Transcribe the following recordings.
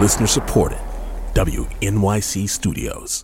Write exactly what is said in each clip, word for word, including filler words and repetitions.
Listener supported. W N Y C Studios.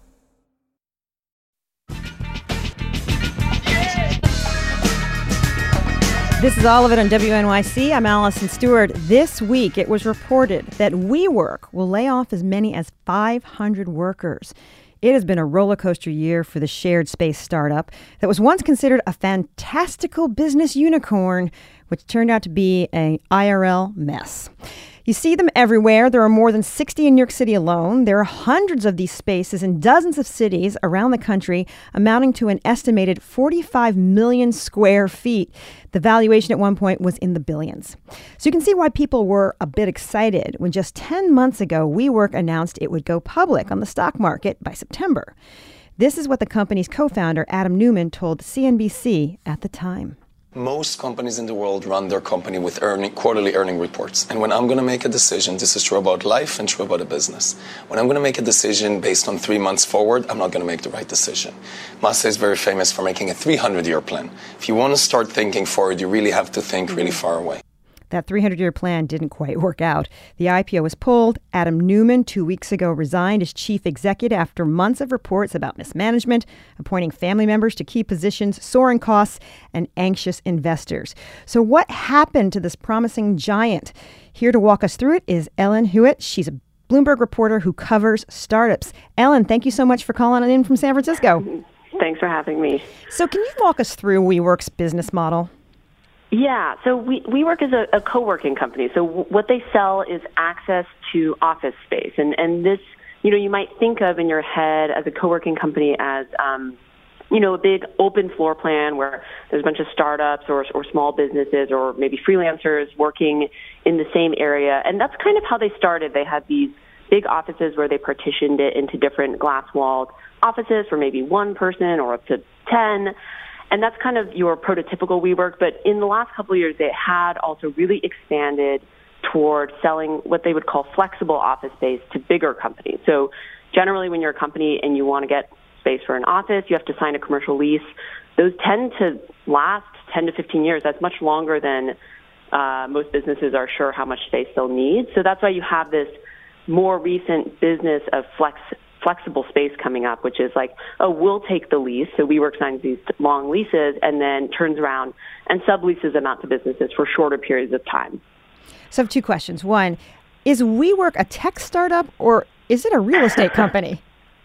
This is all of it on W N Y C. I'm Allison Stewart. This week, it was reported that WeWork will lay off as many as five hundred workers. It has been a roller coaster year for the shared space startup that was once considered a fantastical business unicorn, which turned out to be an I R L mess. You see them everywhere. There are more than sixty in New York City alone. There are hundreds of these spaces in dozens of cities around the country, amounting to an estimated forty-five million square feet. The valuation at one point was in the billions. So you can see why people were a bit excited when just ten months ago, WeWork announced it would go public on the stock market by September. This is what the company's co-founder, Adam Neumann, told C N B C at the time. Most companies in the world run their company with earning, quarterly earning reports. And when I'm going to make a decision, this is true about life and true about a business. When I'm going to make a decision based on three months forward, I'm not going to make the right decision. Masa is very famous for making a three hundred year plan. If you want to start thinking forward, you really have to think really far away. That three hundred year plan didn't quite work out. The I P O was pulled. Adam Neumann, two weeks ago, resigned as chief executive after months of reports about mismanagement, appointing family members to key positions, soaring costs, and anxious investors. So what happened to this promising giant? Here to walk us through it is Ellen Hewitt. She's a Bloomberg reporter who covers startups. Ellen, thank you so much for calling in from San Francisco. Thanks for having me. So can you walk us through WeWork's business model? Yeah, so we, WeWork is a, a co-working company. So w- what they sell is access to office space. And, and this, you know, you might think of in your head as a co-working company as, um, you know, a big open floor plan where there's a bunch of startups or, or small businesses or maybe freelancers working in the same area. And that's kind of how they started. They had these big offices where they partitioned it into different glass-walled offices for maybe one person or up to ten. And that's kind of your prototypical WeWork. But in the last couple of years, they had also really expanded toward selling what they would call flexible office space to bigger companies. So generally, when you're a company and you want to get space for an office, you have to sign a commercial lease. Those tend to last ten to fifteen years. That's much longer than uh, most businesses are sure how much space they'll need. So that's why you have this more recent business of flex flexible space coming up, which is like, oh, we'll take the lease. So WeWork signs these long leases and then turns around and subleases them out to businesses for shorter periods of time. So I have two questions. One, is WeWork a tech startup or is it a real estate company?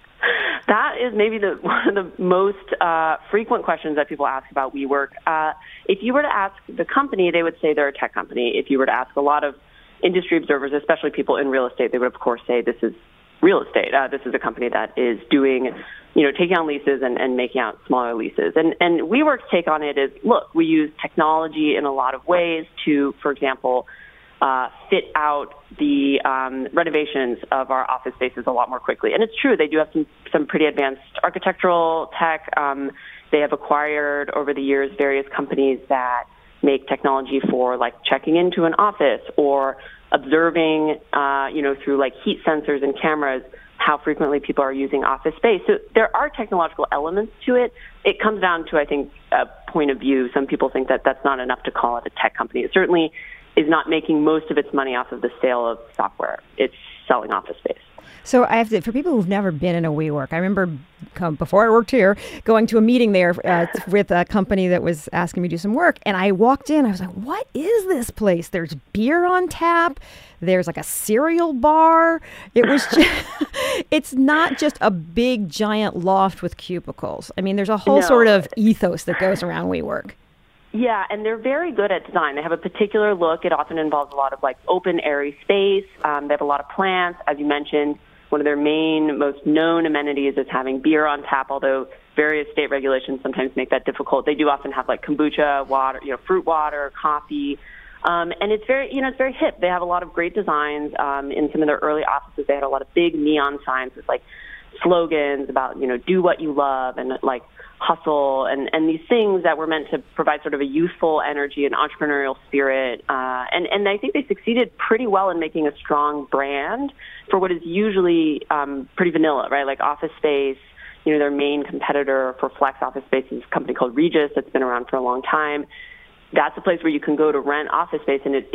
That is maybe the, one of the most uh, frequent questions that people ask about WeWork. Uh, if you were to ask the company, they would say they're a tech company. If you were to ask a lot of industry observers, especially people in real estate, they would, of course, say this is real estate. Uh, this is a company that is doing, you know, taking on leases and, and making out smaller leases. And, and WeWork's take on it is, look, we use technology in a lot of ways to, for example, uh, fit out the um, renovations of our office spaces a lot more quickly. And it's true, they do have some, some pretty advanced architectural tech. Um, they have acquired over the years various companies that make technology for like checking into an office or observing, uh, you know, through like heat sensors and cameras, how frequently people are using office space. So there are technological elements to it. It comes down to, I think, a point of view. Some people think that that's not enough to call it a tech company. It certainly is not making most of its money off of the sale of software. It's selling office space. So I have to, for people who've never been in a WeWork, I remember come, before I worked here, going to a meeting there uh, with a company that was asking me to do some work. And I walked in, I was like, what is this place? There's beer on tap. There's like a cereal bar. It was just, it's not just a big giant loft with cubicles. I mean, there's a whole No. sort of ethos that goes around WeWork. Yeah, and they're very good at design. They have a particular look. It often involves a lot of like open, airy space. Um, they have a lot of plants, as you mentioned. One of their main, most known amenities is having beer on tap, although various state regulations sometimes make that difficult. They do often have like kombucha, water, you know, fruit water, coffee. Um, and it's very, you know, it's very hip. They have a lot of great designs. Um, in some of their early offices, they had a lot of big neon signs with like slogans about, you know, do what you love and like hustle and, and these things that were meant to provide sort of a youthful energy and entrepreneurial spirit. Uh, and, and I think they succeeded pretty well in making a strong brand for what is usually um, pretty vanilla, right? Like Office Space, you know, their main competitor for flex office space is a company called Regus that's been around for a long time. That's a place where you can go to rent office space, and it, it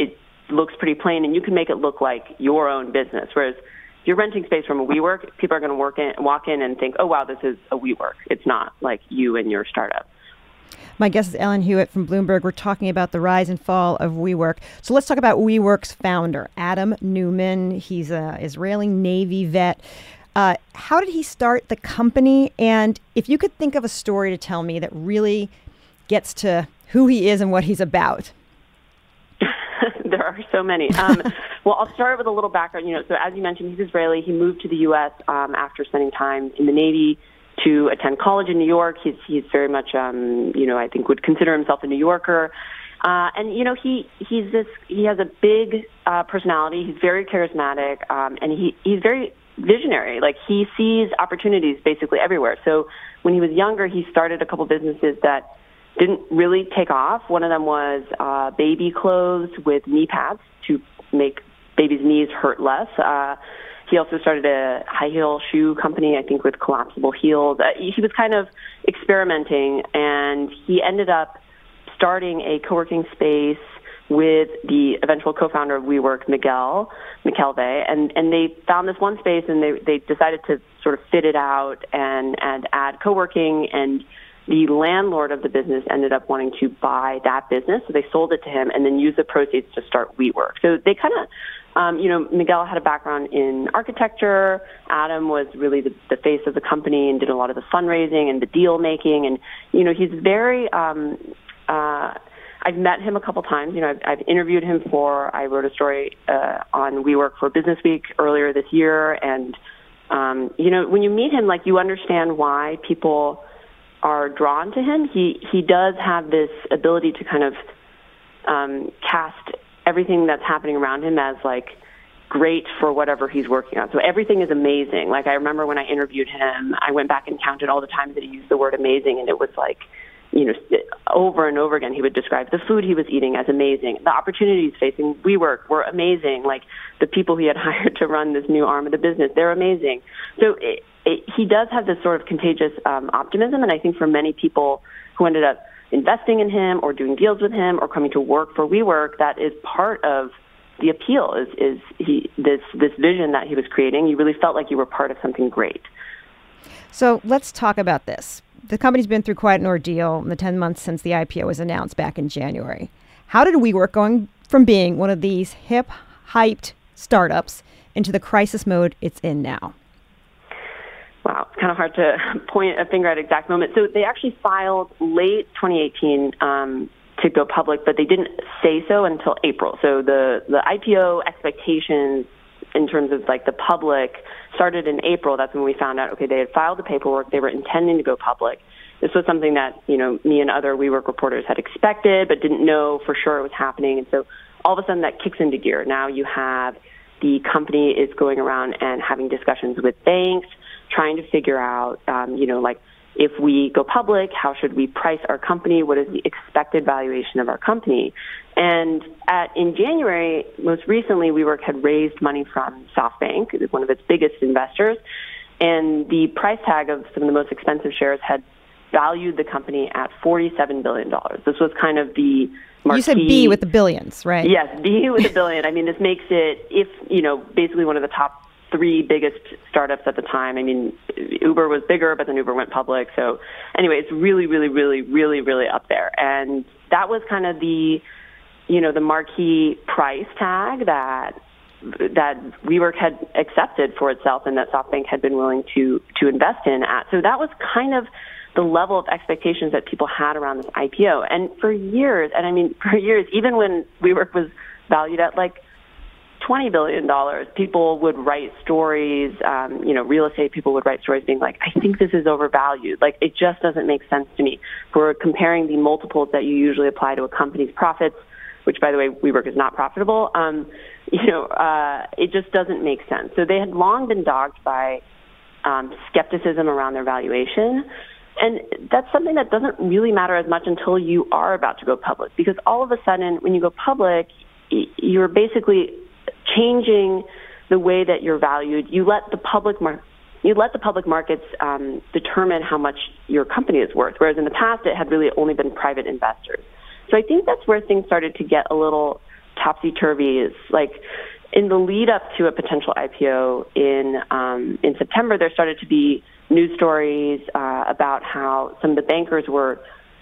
looks pretty plain, and you can make it look like your own business. Whereas if you're renting space from a WeWork, people are going to work in, walk in and think, oh, wow, this is a WeWork. It's not like you and your startup. My guest is Ellen Hewitt from Bloomberg. We're talking about the rise and fall of WeWork. So let's talk about WeWork's founder, Adam Neumann. He's an Israeli Navy vet. Uh, how did he start the company? And if you could think of a story to tell me that really gets to who he is and what he's about. There are so many. Um, well, I'll start with a little background. You know, so as you mentioned, he's Israeli. He moved to the U S um, after spending time in the Navy to attend college in New York. He's he's very much, um, you know, I think would consider himself a New Yorker. Uh, and you know, he he's this. He has a big uh, personality. He's very charismatic, um, and he he's very visionary. Like he sees opportunities basically everywhere. So when he was younger, he started a couple businesses that didn't really take off. One of them was uh, baby clothes with knee pads to make babies' knees hurt less. Uh, he also started a high heel shoe company, I think, with collapsible heels. Uh, he was kind of experimenting, and he ended up starting a co-working space with the eventual co-founder of WeWork, Miguel McKelvey, and and they found this one space, and they they decided to sort of fit it out and and add co-working, and the landlord of the business ended up wanting to buy that business, so they sold it to him and then used the proceeds to start WeWork. So they kind of, um, you know, Miguel had a background in architecture. Adam was really the, the face of the company and did a lot of the fundraising and the deal making. And, you know, he's very, um, uh, I've met him a couple times. You know, I've, I've interviewed him for, I wrote a story uh, on WeWork for Business Week earlier this year. And, um, you know, when you meet him, like, you understand why people are drawn to him. He he does have this ability to kind of um, cast everything that's happening around him as like great for whatever he's working on. So everything is amazing. Like I remember when I interviewed him, I went back and counted all the times that he used the word amazing, and it was like, you know, over and over again he would describe the food he was eating as amazing. The opportunities facing WeWork were amazing. Like the people he had hired to run this new arm of the business, they're amazing. So it, it, he does have this sort of contagious um, optimism, and I think for many people who ended up investing in him or doing deals with him or coming to work for WeWork, that is part of the appeal, is, is he, this, this vision that he was creating. You really felt like you were part of something great. So let's talk about this. The company's been through quite an ordeal in the ten months since the I P O was announced back in January. How did WeWork, going from being one of these hip, hyped startups into the crisis mode it's in now? Wow, it's kind of hard to point a finger at exact moment. So they actually filed late twenty eighteen um, to go public, but they didn't say so until April. So the, the I P O expectations in terms of like the public started in April. That's when we found out, okay, they had filed the paperwork. They were intending to go public. This was something that, you know, me and other WeWork reporters had expected, but didn't know for sure it was happening. And so all of a sudden that kicks into gear. Now you have the company is going around and having discussions with banks, trying to figure out, um, you know, like if we go public, how should we price our company? What is the expected valuation of our company? And at, in January, most recently, WeWork had raised money from SoftBank, one of its biggest investors, and the price tag of some of the most expensive shares had valued the company at forty-seven billion dollars. This was kind of the marquee. You said B with the billions, right? Yes, B with a billion. I mean, this makes it, if, you know, basically one of the top three biggest startups at the time. I mean, Uber was bigger, but then Uber went public. So anyway, it's really, really, really, really, really up there. And that was kind of the, you know, the marquee price tag that that WeWork had accepted for itself and that SoftBank had been willing to to invest in at. So that was kind of the level of expectations that people had around this I P O. And for years, and I mean, for years, even when WeWork was valued at like twenty billion dollars, people would write stories, um, you know, real estate people would write stories being like, I think this is overvalued. Like, it just doesn't make sense to me. For comparing the multiples that you usually apply to a company's profits, which, by the way, WeWork is not profitable, um, you know, uh, it just doesn't make sense. So they had long been dogged by um, skepticism around their valuation. And that's something that doesn't really matter as much until you are about to go public, because all of a sudden, when you go public, you're basically changing the way that you're valued. You let the public mar- you let the public markets um, determine how much your company is worth, whereas in the past it had really only been private investors. So I think that's where things started to get a little topsy-turvy. It's like in the lead up to a potential I P O in um, in September, there started to be news stories uh, about how some of the bankers were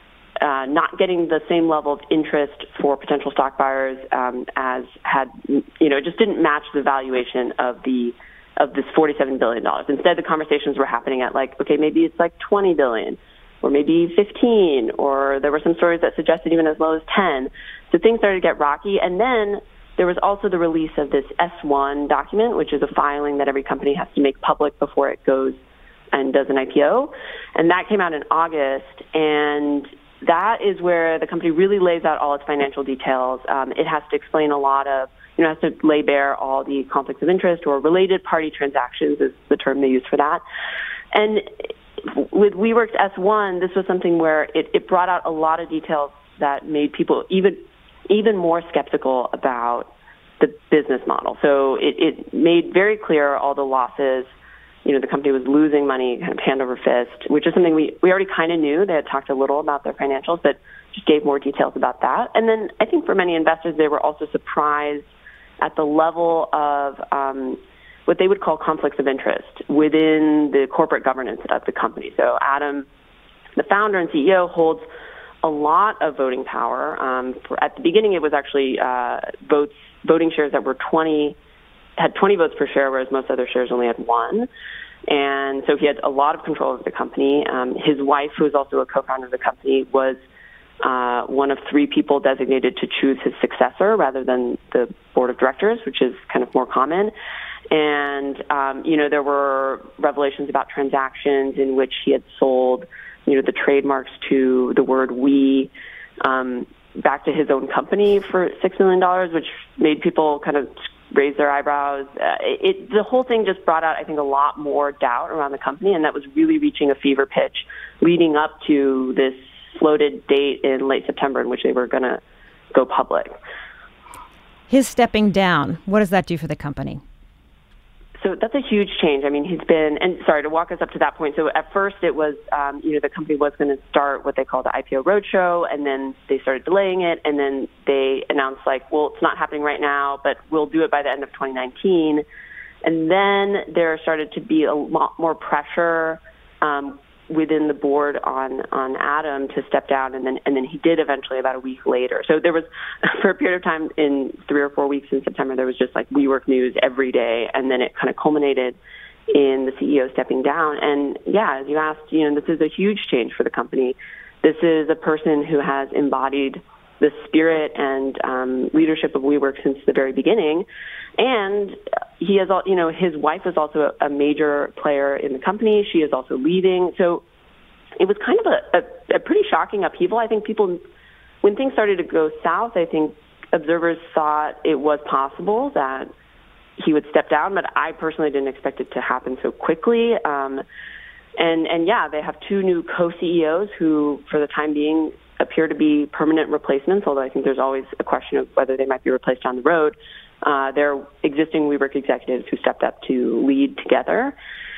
uh, not getting the same level of interest for potential stock buyers um, as had, you know, it just didn't match the valuation of the of this forty-seven billion dollars. Instead, the conversations were happening at like, okay, maybe it's like twenty billion dollars or maybe fifteen, or there were some stories that suggested even as low as ten. So things started to get rocky. And then there was also the release of this S one document, which is a filing that every company has to make public before it goes and does an I P O. And that came out in August, and that is where the company really lays out all its financial details. Um, it has to explain a lot of, you know, it has to lay bare all the conflicts of interest or related party transactions is the term they use for that. And with WeWork's S one, this was something where it, it brought out a lot of details that made people even even more skeptical about the business model. So it, it made very clear all the losses. You know, the company was losing money kind of hand over fist, which is something we, we already kind of knew. They had talked a little about their financials, but just gave more details about that. And then I think for many investors, they were also surprised at the level of um, what they would call conflicts of interest within the corporate governance of the company. So Adam, the founder and C E O, holds a lot of voting power. Um, for, at the beginning, it was actually uh, votes, voting shares that were twenty, had twenty votes per share, whereas most other shares only had one. And so he had a lot of control over the company. Um, his wife, who is also a co-founder of the company, was uh, one of three people designated to choose his successor rather than the board of directors, which is kind of more common. And, um, you know, there were revelations about transactions in which he had sold, you know, the trademarks to the word we um, back to his own company for six million dollars, which made people kind of raise their eyebrows. Uh, it, the whole thing just brought out, I think, a lot more doubt around the company, and that was really reaching a fever pitch leading up to this floated date in late September in which they were going to go public. His stepping down, what does that do for the company? So that's a huge change. I mean, he's been, and sorry, to walk us up to that point. So at first it was, um, you know, the company was going to start what they call the I P O roadshow, and then they started delaying it, and then they announced like, well, it's not happening right now, but we'll do it by the end of twenty nineteen. And then there started to be a lot more pressure um, within the board on, on Adam to step down, and then and then he did eventually about a week later. So there was, for a period of time in three or four weeks in September, there was just like WeWork news every day, and then it kind of culminated in the C E O stepping down. And yeah, as you asked, you know, this is a huge change for the company. This is a person who has embodied the spirit and um, leadership of WeWork since the very beginning. And he has, you know, his wife is also a, a major player in the company. She is also leaving. So it was kind of a, a, a pretty shocking upheaval. I think people, when things started to go south, I think observers thought it was possible that he would step down, but I personally didn't expect it to happen so quickly. Um, and, and yeah, they have two new co-C E Os who, for the time being, appear to be permanent replacements, although I think there's always a question of whether they might be replaced down the road. Uh, they're existing WeWork executives who stepped up to lead together.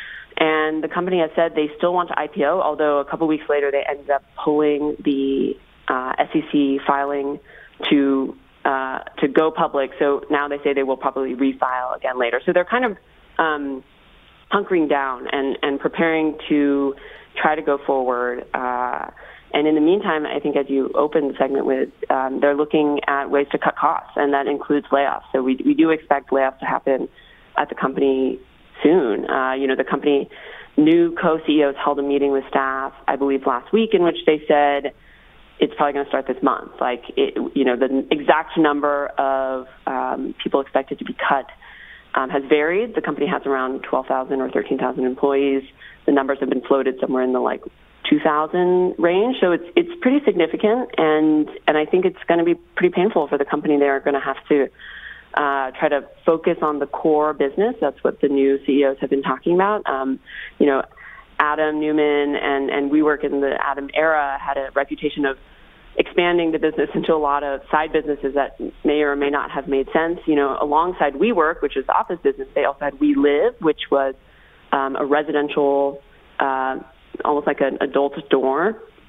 And the company has said they still want to I P O, although a couple weeks later they ended up pulling the uh, S E C filing to uh, to go public. So now they say they will probably refile again later. So they're kind of um, hunkering down and, and preparing to try to go forward. Uh, And in the meantime, I think as you open the segment with, um, they're looking at ways to cut costs, and that includes layoffs. So we we do expect layoffs to happen at the company soon. Uh, you know, the company, new co-C E Os held a meeting with staff, I believe last week, in which they said it's probably going to start this month. Like, it, you know, the exact number of um, people expected to be cut um, has varied. The company has around twelve thousand or thirteen thousand employees. The numbers have been floated somewhere in the, like, two thousand range. So it's it's pretty significant, and and I think it's going to be pretty painful for the company. They're going to have to uh, try to focus on the core business. That's what the new C E Os have been talking about. Um, you know, Adam Neumann and, and WeWork in the Adam era had a reputation of expanding the business into a lot of side businesses that may or may not have made sense. You know, alongside WeWork, which is the office business, they also had WeLive, which was um, a residential uh almost like an adult dorm,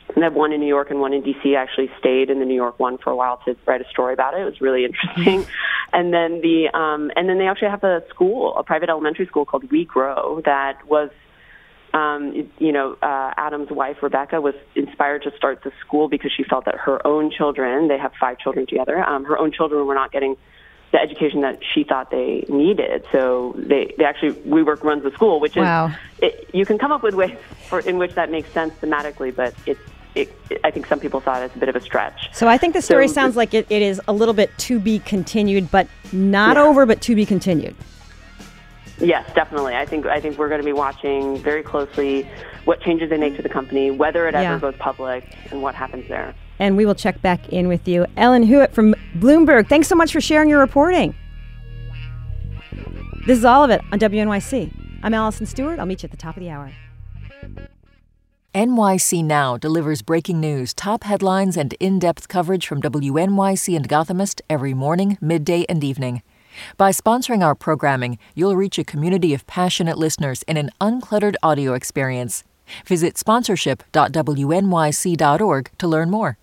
And I have one in New York and one in D C. I actually stayed in the New York one for a while to write a story about it. It was really interesting. And then the um, and then they actually have a school, a private elementary school called We Grow that was, um, you know, uh, Adam's wife Rebecca was inspired to start the school because she felt that her own children, they have five children together, um, her own children were not getting the education that she thought they needed. So they, they actually, WeWork runs the school, which is, wow. it, you can come up with ways for, in which that makes sense thematically, but it's, It, I think some people saw it as a bit of a stretch. So I think the story so, sounds like it, it is a little bit to be continued, but not yeah. over, but to be continued. Yes, definitely. I think I think we're going to be watching very closely what changes they make to the company, whether it yeah. ever goes public, and what happens there. And we will check back in with you. Ellen Huet from Bloomberg, thanks so much for sharing your reporting. This is all of it on W N Y C. I'm Allison Stewart. I'll meet you at the top of the hour. N Y C Now delivers breaking news, top headlines, and in-depth coverage from W N Y C and Gothamist every morning, midday, and evening. By sponsoring our programming, you'll reach a community of passionate listeners in an uncluttered audio experience. Visit sponsorship dot W N Y C dot org to learn more.